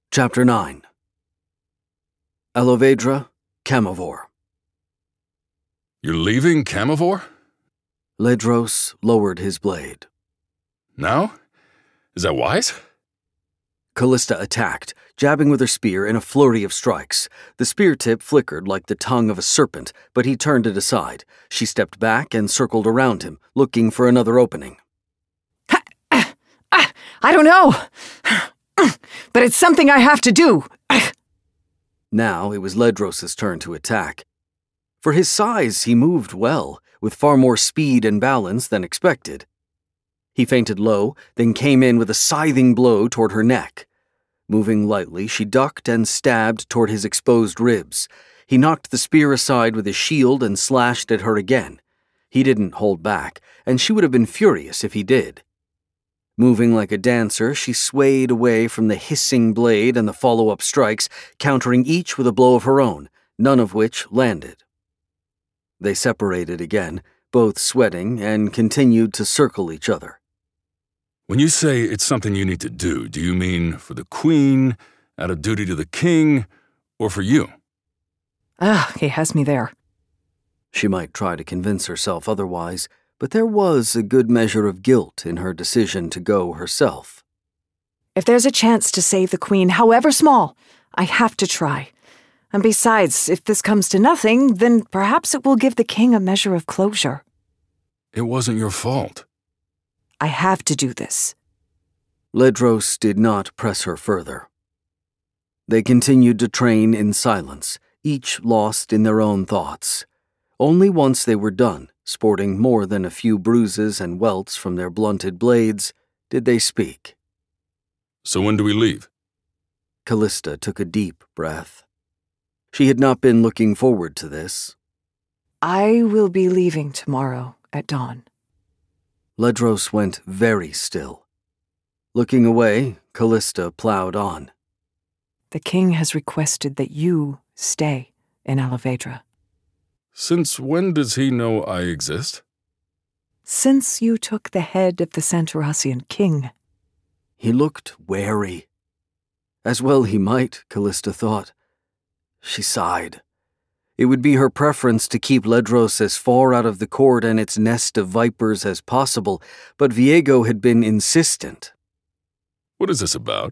Chapter 9. Alavedra, Camivore. You're leaving Camivore? Ledros lowered his blade. Now? Is that wise? Callista attacked, jabbing with her spear in a flurry of strikes. The spear tip flickered like the tongue of a serpent, but he turned it aside. She stepped back and circled around him, looking for another opening. I don't know, but it's something I have to do. Now it was Ledros' turn to attack. For his size, he moved well, with far more speed and balance than expected. He feinted low, then came in with a scything blow toward her neck. Moving lightly, she ducked and stabbed toward his exposed ribs. He knocked the spear aside with his shield and slashed at her again. He didn't hold back, and she would have been furious if he did. Moving like a dancer, she swayed away from the hissing blade and the follow-up strikes, countering each with a blow of her own, none of which landed. They separated again, both sweating, and continued to circle each other. When you say it's something you need to do you mean for the Queen, out of duty to the King, or for you? He has me there. She might try to convince herself otherwise, but there was a good measure of guilt in her decision to go herself. If there's a chance to save the Queen, however small, I have to try. And besides, if this comes to nothing, then perhaps it will give the King a measure of closure. It wasn't your fault. I have to do this. Ledros did not press her further. They continued to train in silence, each lost in their own thoughts. Only once they were done, sporting more than a few bruises and welts from their blunted blades, did they speak. So when do we leave? Callista took a deep breath. She had not been looking forward to this. I will be leaving tomorrow at dawn. Ledros went very still. Looking away, Callista plowed on. The King has requested that you stay in Alavedra. Since when does he know I exist? Since you took the head of the Santoracian king. He looked wary. As well he might, Callista thought. She sighed. It would be her preference to keep Ledros as far out of the court and its nest of vipers as possible, but Viego had been insistent. What is this about?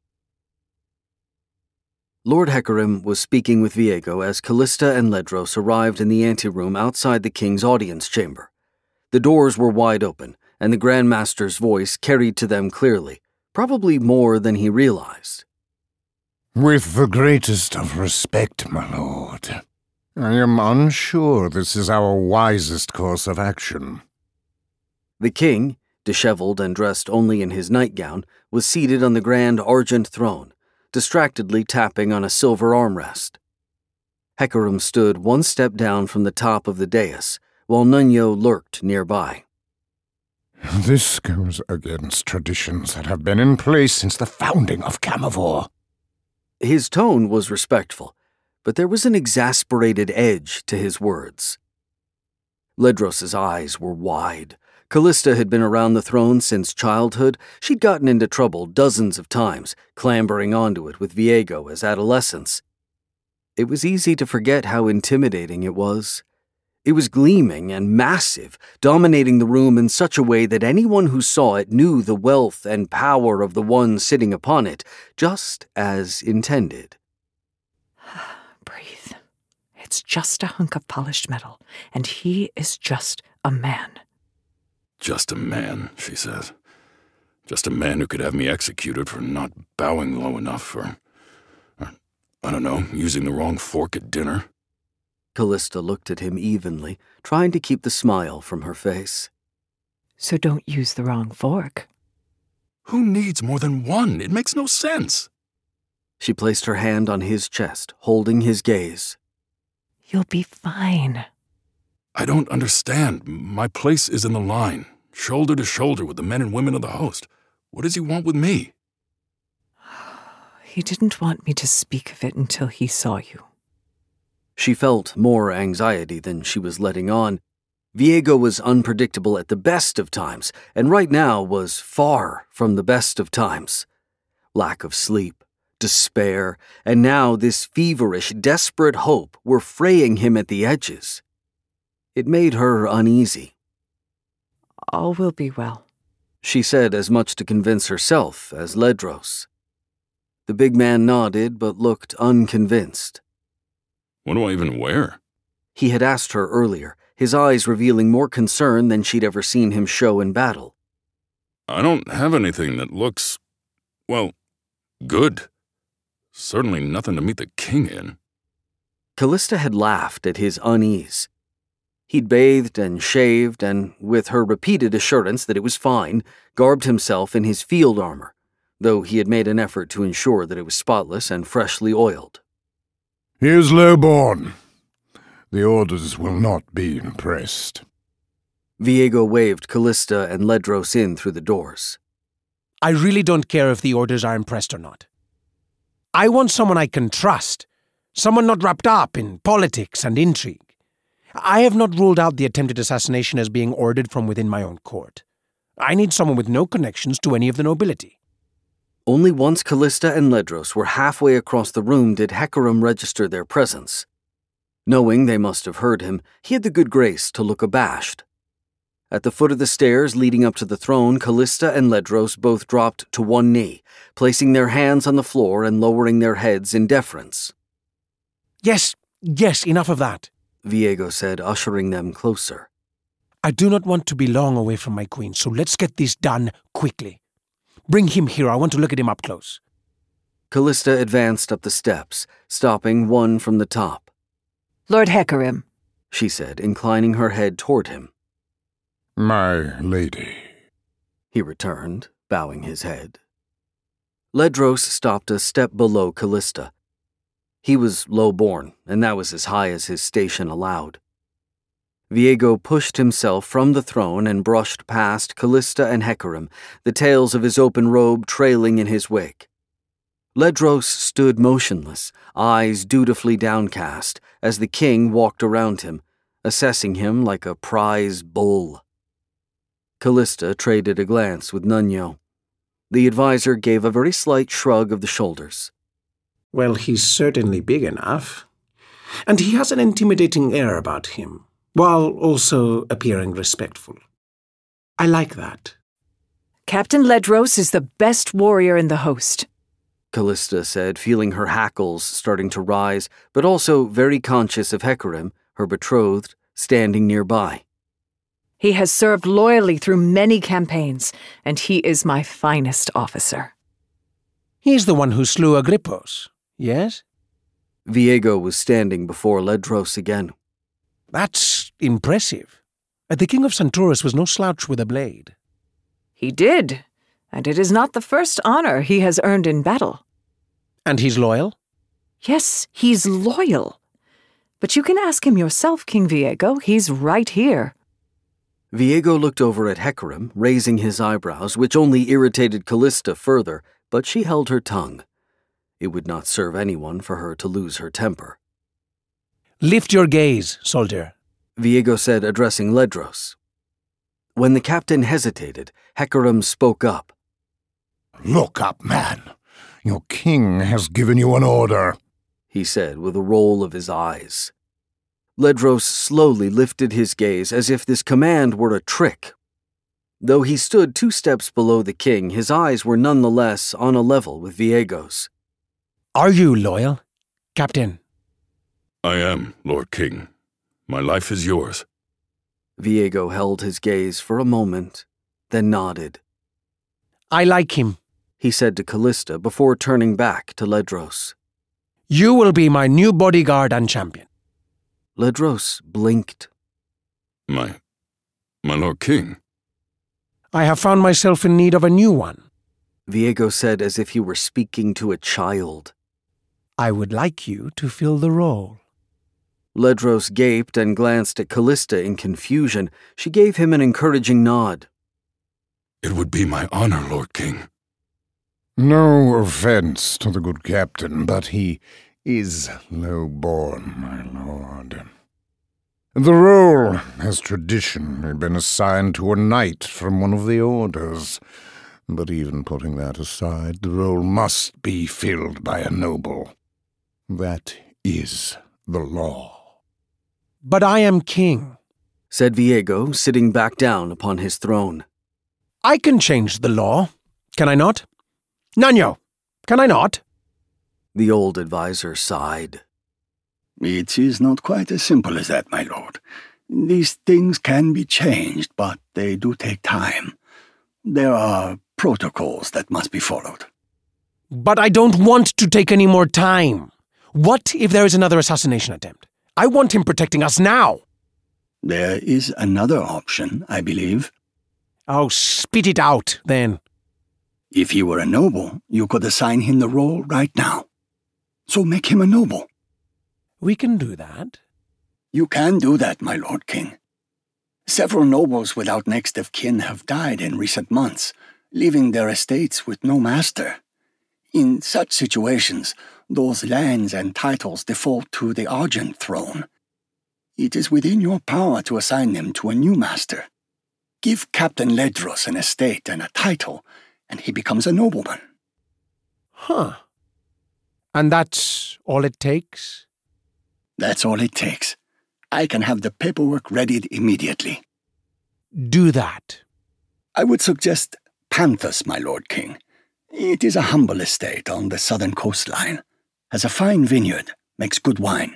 Lord Hecarim was speaking with Viego as Callista and Ledros arrived in the anteroom outside the king's audience chamber. The doors were wide open, and the Grand Master's voice carried to them clearly, probably more than he realized. With the greatest of respect, my lord, I am unsure this is our wisest course of action. The king, disheveled and dressed only in his nightgown, was seated on the grand argent throne, distractedly tapping on a silver armrest. Hecarim stood one step down from the top of the dais, while Nuño lurked nearby. This goes against traditions that have been in place since the founding of Camivore. His tone was respectful, but there was an exasperated edge to his words. Ledros' eyes were wide. Callista had been around the throne since childhood. She'd gotten into trouble dozens of times, clambering onto it with Viego as adolescents. It was easy to forget how intimidating it was. It was gleaming and massive, dominating the room in such a way that anyone who saw it knew the wealth and power of the one sitting upon it, just as intended. Breathe. It's just a hunk of polished metal, and he is just a man. Just a man, she says. Just a man who could have me executed for not bowing low enough or I don't know, using the wrong fork at dinner. Callista looked at him evenly, trying to keep the smile from her face. So don't use the wrong fork. Who needs more than one? It makes no sense. She placed her hand on his chest, holding his gaze. You'll be fine. I don't understand. My place is in the line, shoulder to shoulder with the men and women of the host. What does he want with me? He didn't want me to speak of it until he saw you. She felt more anxiety than she was letting on. Viego was unpredictable at the best of times, and right now was far from the best of times. Lack of sleep, despair, and now this feverish, desperate hope were fraying him at the edges. It made her uneasy. All will be well, she said, as much to convince herself as Ledros. The big man nodded but looked unconvinced. What do I even wear? He had asked her earlier, his eyes revealing more concern than she'd ever seen him show in battle. I don't have anything that looks, well, good. Certainly nothing to meet the king in. Callista had laughed at his unease. He'd bathed and shaved and, with her repeated assurance that it was fine, garbed himself in his field armor, though he had made an effort to ensure that it was spotless and freshly oiled. Here's Lowborn. The orders will not be impressed. Viego waved Callista and Ledros in through the doors. I really don't care if the orders are impressed or not. I want someone I can trust, someone not wrapped up in politics and intrigue. I have not ruled out the attempted assassination as being ordered from within my own court. I need someone with no connections to any of the nobility. Only once Callista and Ledros were halfway across the room did Hecarim register their presence. Knowing they must have heard him, he had the good grace to look abashed. At the foot of the stairs leading up to the throne, Callista and Ledros both dropped to one knee, placing their hands on the floor and lowering their heads in deference. Yes, enough of that, Viego said, ushering them closer. I do not want to be long away from my queen, so let's get this done quickly. Bring him here, I want to look at him up close. Callista advanced up the steps, stopping one from the top. Lord Hecarim, she said, inclining her head toward him. My lady, he returned, bowing his head. Ledros stopped a step below Callista. He was low-born, and that was as high as his station allowed. Viego pushed himself from the throne and brushed past Callista and Hecarim, the tails of his open robe trailing in his wake. Ledros stood motionless, eyes dutifully downcast, as the king walked around him, assessing him like a prize bull. Callista traded a glance with Nuño. The advisor gave a very slight shrug of the shoulders. Well, he's certainly big enough. And he has an intimidating air about him, while also appearing respectful. I like that. Captain Ledros is the best warrior in the host, Callista said, feeling her hackles starting to rise, but also very conscious of Hecarim, her betrothed, standing nearby. He has served loyally through many campaigns, and he is my finest officer. He's the one who slew Agrippos, yes? Viego was standing before Ledros again. That's impressive. The king of Santoris was no slouch with a blade. He did, and it is not the first honor he has earned in battle. And he's loyal? Yes, he's loyal. But you can ask him yourself, King Viego. He's right here. Viego looked over at Hecarim, raising his eyebrows, which only irritated Callista further, but she held her tongue. It would not serve anyone for her to lose her temper. Lift your gaze, soldier, Viego said, addressing Ledros. When the captain hesitated, Hecarim spoke up. Look up, man. Your king has given you an order, he said with a roll of his eyes. Ledros slowly lifted his gaze as if this command were a trick. Though he stood 2 steps below the king, his eyes were nonetheless on a level with Viego's. Are you loyal, Captain? I am, Lord King. My life is yours. Viego held his gaze for a moment, then nodded. I like him, he said to Callista before turning back to Ledros. You will be my new bodyguard and champion. Ledros blinked. My Lord King. I have found myself in need of a new one, Viego said as if he were speaking to a child. I would like you to fill the role. Ledros gaped and glanced at Callista in confusion. She gave him an encouraging nod. It would be my honor, Lord King. No offense to the good captain, but he is low-born, my lord. The role has traditionally been assigned to a knight from one of the orders. But even putting that aside, the role must be filled by a noble. That is the law. But I am king, said Viego, sitting back down upon his throne. I can change the law, can I not? Nanyo, can I not? The old advisor sighed. It is not quite as simple as that, my lord. These things can be changed, but they do take time. There are protocols that must be followed. But I don't want to take any more time. What if there is another assassination attempt? I want him protecting us now. There is another option, I believe. Oh, spit it out, then. If he were a noble, you could assign him the role right now. So make him a noble. We can do that. You can do that, my lord king. Several nobles without next of kin have died in recent months, leaving their estates with no master. In such situations, those lands and titles default to the Argent throne. It is within your power to assign them to a new master. Give Captain Ledros an estate and a title, and he becomes a nobleman. Huh. And that's all it takes? That's all it takes. I can have the paperwork readied immediately. Do that. I would suggest Panthus, my lord king. It is a humble estate on the southern coastline, has a fine vineyard, makes good wine.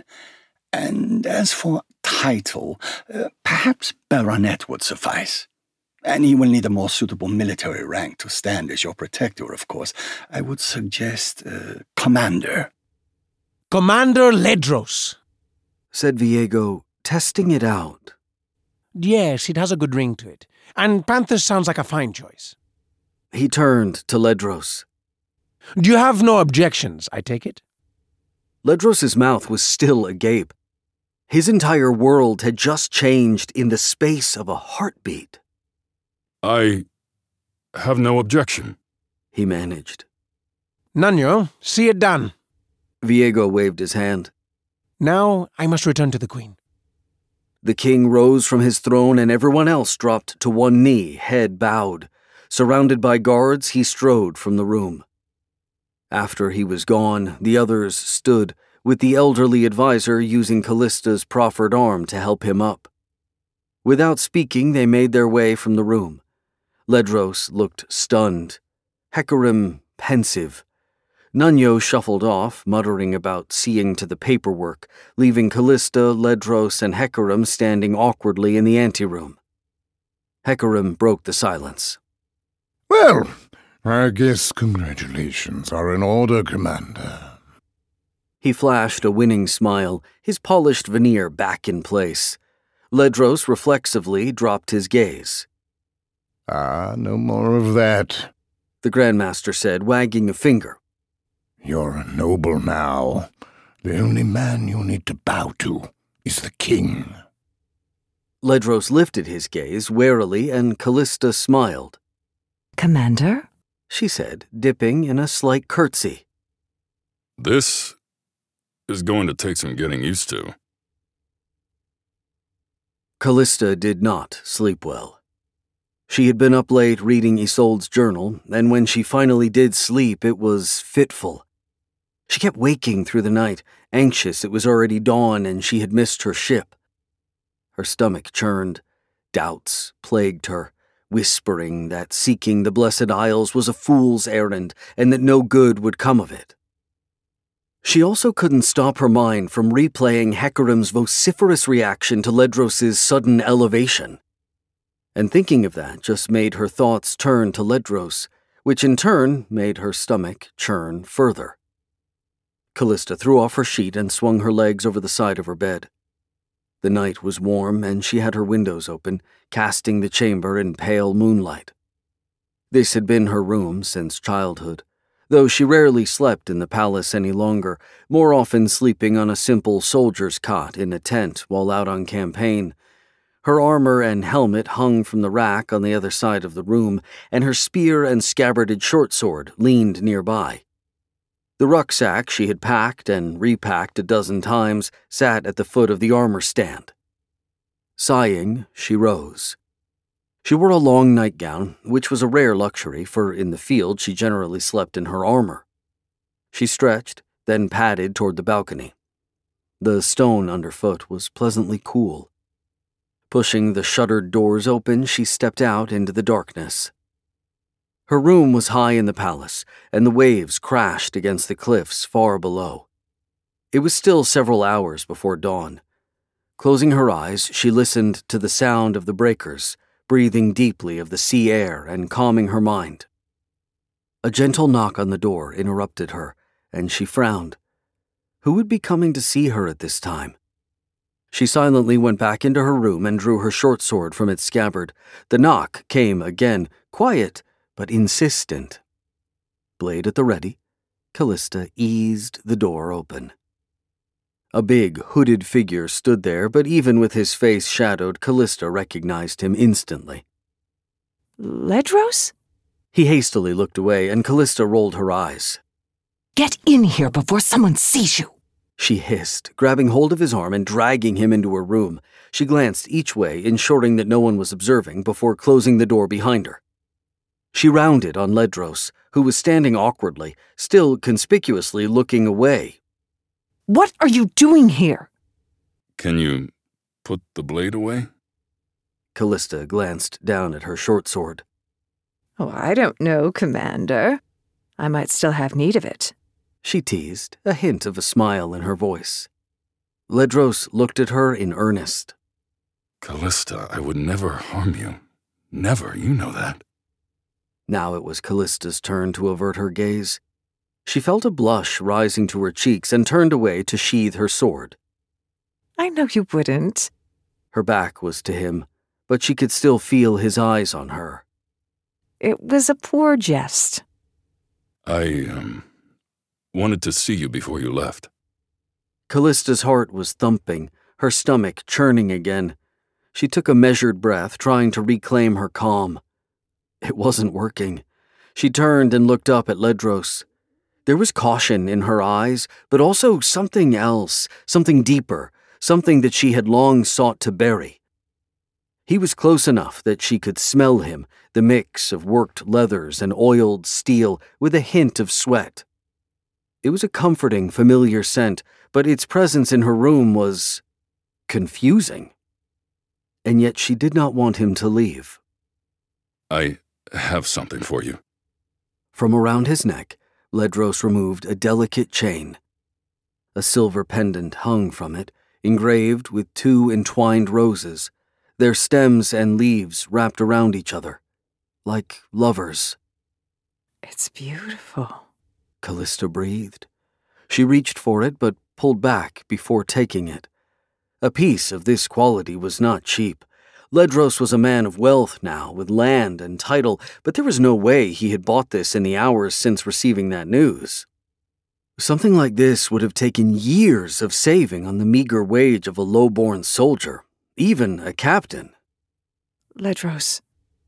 And as for title, perhaps baronet would suffice. And he will need a more suitable military rank to stand as your protector, of course. I would suggest commander. Commander Ledros, said Viego, testing it out. Yes, it has a good ring to it. And Panthus sounds like a fine choice. He turned to Ledros. Do you have no objections, I take it? Ledros's mouth was still agape. His entire world had just changed in the space of a heartbeat. I have no objection, he managed. Nanyo, see it done. Viego waved his hand. Now I must return to the queen. The king rose from his throne and everyone else dropped to one knee, head bowed. Surrounded by guards, he strode from the room. After he was gone, the others stood, with the elderly advisor using Callista's proffered arm to help him up. Without speaking, they made their way from the room. Ledros looked stunned, Hecarim pensive. Nanyo shuffled off, muttering about seeing to the paperwork, leaving Callista, Ledros, and Hecarim standing awkwardly in the anteroom. Hecarim broke the silence. Well, I guess congratulations are in order, Commander. He flashed a winning smile, his polished veneer back in place. Ledros reflexively dropped his gaze. No more of that, the Grandmaster said, wagging a finger. You're a noble now. The only man you need to bow to is the king. Ledros lifted his gaze warily, and Callista smiled. Commander? She said, dipping in a slight curtsy. This is going to take some getting used to. Callista did not sleep well. She had been up late reading Isolde's journal, and when she finally did sleep, it was fitful. She kept waking through the night, anxious it was already dawn and she had missed her ship. Her stomach churned. Doubts plagued her, whispering that seeking the Blessed Isles was a fool's errand and that no good would come of it. She also couldn't stop her mind from replaying Hecarim's vociferous reaction to Ledros's sudden elevation. And thinking of that just made her thoughts turn to Ledros, which in turn made her stomach churn further. Callista threw off her sheet and swung her legs over the side of her bed. The night was warm, and she had her windows open, casting the chamber in pale moonlight. This had been her room since childhood, though she rarely slept in the palace any longer, more often sleeping on a simple soldier's cot in a tent while out on campaign. Her armor and helmet hung from the rack on the other side of the room, and her spear and scabbarded short sword leaned nearby. The rucksack she had packed and repacked a dozen times sat at the foot of the armor stand. Sighing, she rose. She wore a long nightgown, which was a rare luxury, for in the field she generally slept in her armor. She stretched, then padded toward the balcony. The stone underfoot was pleasantly cool. Pushing the shuttered doors open, she stepped out into the darkness. Her room was high in the palace, and the waves crashed against the cliffs far below. It was still several hours before dawn. Closing her eyes, she listened to the sound of the breakers, breathing deeply of the sea air and calming her mind. A gentle knock on the door interrupted her, and she frowned. Who would be coming to see her at this time? She silently went back into her room and drew her short sword from its scabbard. The knock came again, quiet but insistent. Blade at the ready, Callista eased the door open. A big, hooded figure stood there, but even with his face shadowed, Callista recognized him instantly. Ledros? He hastily looked away, and Callista rolled her eyes. Get in here before someone sees you, she hissed, grabbing hold of his arm and dragging him into her room. She glanced each way, ensuring that no one was observing, before closing the door behind her. She rounded on Ledros, who was standing awkwardly, still conspicuously looking away. What are you doing here? Can you put the blade away? Callista glanced down at her short sword. Oh, I don't know, Commander. I might still have need of it, she teased, a hint of a smile in her voice. Ledros looked at her in earnest. Callista, I would never harm you. Never, you know that. Now it was Callista's turn to avert her gaze. She felt a blush rising to her cheeks and turned away to sheathe her sword. I know you wouldn't. Her back was to him, but she could still feel his eyes on her. It was a poor jest. I, wanted to see you before you left. Callista's heart was thumping, her stomach churning again. She took a measured breath, trying to reclaim her calm. It wasn't working. She turned and looked up at Ledros. There was caution in her eyes, but also something else, something deeper, something that she had long sought to bury. He was close enough that she could smell him, the mix of worked leathers and oiled steel with a hint of sweat. It was a comforting, familiar scent, but its presence in her room was confusing. And yet she did not want him to leave. I have something for you. From around his neck, Ledros removed a delicate chain. A silver pendant hung from it, engraved with 2 entwined roses, their stems and leaves wrapped around each other, like lovers. It's beautiful, Callista breathed. She reached for it, but pulled back before taking it. A piece of this quality was not cheap. Ledros was a man of wealth now, with land and title, but there was no way he had bought this in the hours since receiving that news. Something like this would have taken years of saving on the meager wage of a low-born soldier, even a captain. Ledros.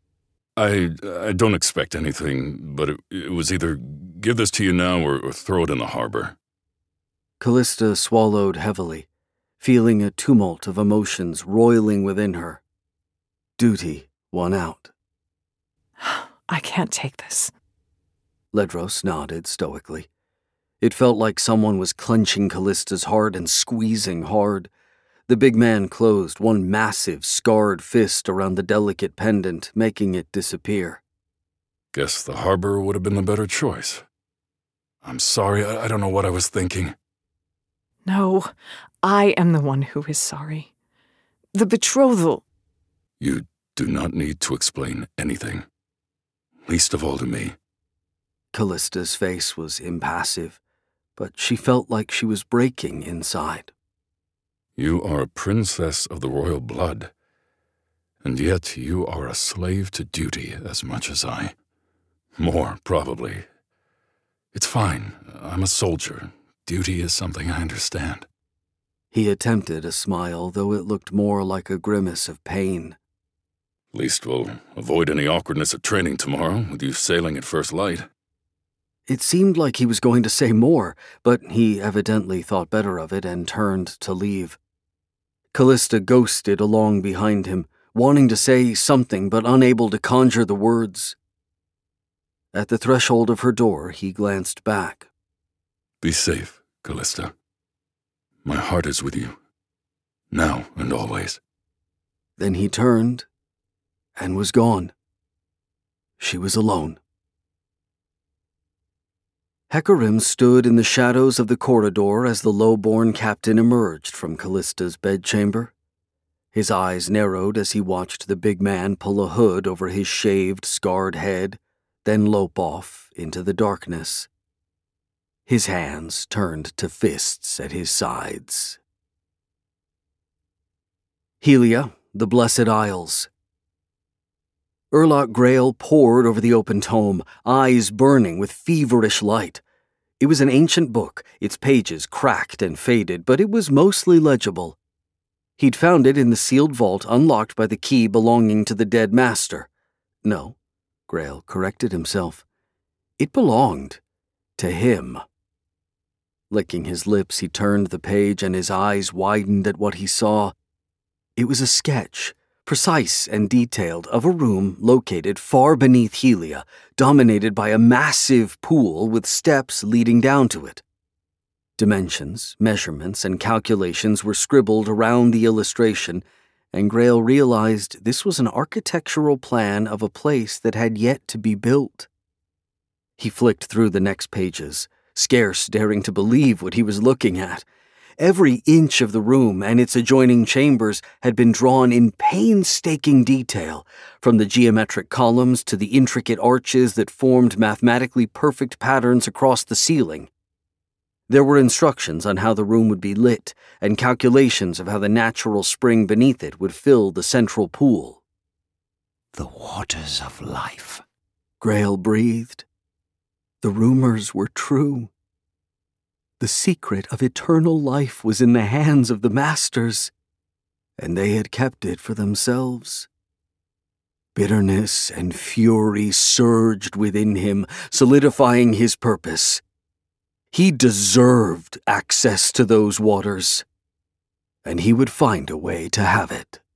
I don't expect anything, but it was either give this to you now or throw it in the harbor. Callista swallowed heavily, feeling a tumult of emotions roiling within her. Duty won out. I can't take this. Ledros nodded stoically. It felt like someone was clenching Callista's heart and squeezing hard. The big man closed one massive, scarred fist around the delicate pendant, making it disappear. Guess the harbor would have been the better choice. I'm sorry, I don't know what I was thinking. No, I am the one who is sorry. The betrothal. You do not need to explain anything. Least of all to me. Callista's face was impassive, but she felt like she was breaking inside. You are a princess of the royal blood, and yet you are a slave to duty as much as I. More, probably. It's fine. I'm a soldier. Duty is something I understand. He attempted a smile, though it looked more like a grimace of pain. At least we'll avoid any awkwardness at training tomorrow, with you sailing at first light. It seemed like he was going to say more, but he evidently thought better of it and turned to leave. Callista ghosted along behind him, wanting to say something but unable to conjure the words. At the threshold of her door, he glanced back. Be safe, Callista. My heart is with you, now and always. Then he turned and was gone. She was alone. Hecarim stood in the shadows of the corridor as the low-born captain emerged from Callista's bedchamber. His eyes narrowed as he watched the big man pull a hood over his shaved, scarred head, then lope off into the darkness. His hands turned to fists at his sides. Helia, the Blessed Isles. Urlach Grail pored over the open tome, eyes burning with feverish light. It was an ancient book, its pages cracked and faded, but it was mostly legible. He'd found it in the sealed vault unlocked by the key belonging to the dead master. No, Grail corrected himself. It belonged to him. Licking his lips, he turned the page and his eyes widened at what he saw. It was a sketch, precise and detailed, of a room located far beneath Helia, dominated by a massive pool with steps leading down to it. Dimensions, measurements, and calculations were scribbled around the illustration, and Grail realized this was an architectural plan of a place that had yet to be built. He flicked through the next pages, scarce daring to believe what he was looking at. Every inch of the room and its adjoining chambers had been drawn in painstaking detail, from the geometric columns to the intricate arches that formed mathematically perfect patterns across the ceiling. There were instructions on how the room would be lit, and calculations of how the natural spring beneath it would fill the central pool. The waters of life, Grail breathed. The rumors were true. The secret of eternal life was in the hands of the masters, and they had kept it for themselves. Bitterness and fury surged within him, solidifying his purpose. He deserved access to those waters, and he would find a way to have it.